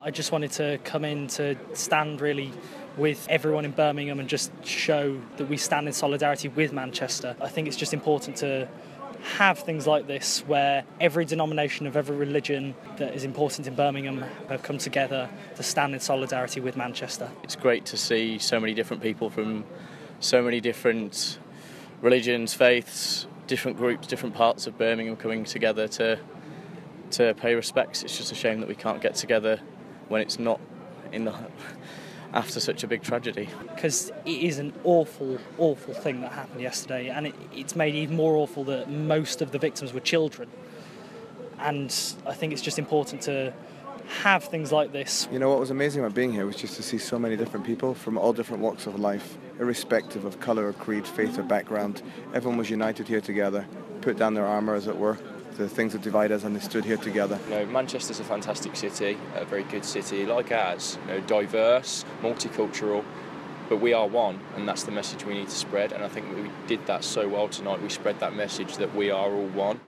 I just wanted to come in to stand really with everyone in Birmingham and just show that we stand in solidarity with Manchester. I think it's just important to have things like this where every denomination of every religion that is important in Birmingham have come together to stand in solidarity with Manchester. It's great to see so many different people from so many different religions, faiths, different groups, different parts of Birmingham coming together to pay respects. It's just a shame that we can't get together when it's not after such a big tragedy. Because it is an awful, awful thing that happened yesterday, and it's made even more awful that most of the victims were children. And I think it's just important to have things like this. You know, what was amazing about being here was just to see so many different people from all different walks of life, irrespective of colour or creed, faith or background. Everyone was united here together, put down their armour, as it were, the things that divide us, and they stood here together. You know, Manchester's a fantastic city, a very good city like ours, you know, diverse, multicultural, but we are one, and that's the message we need to spread, and I think we did that so well tonight. We spread that message that we are all one.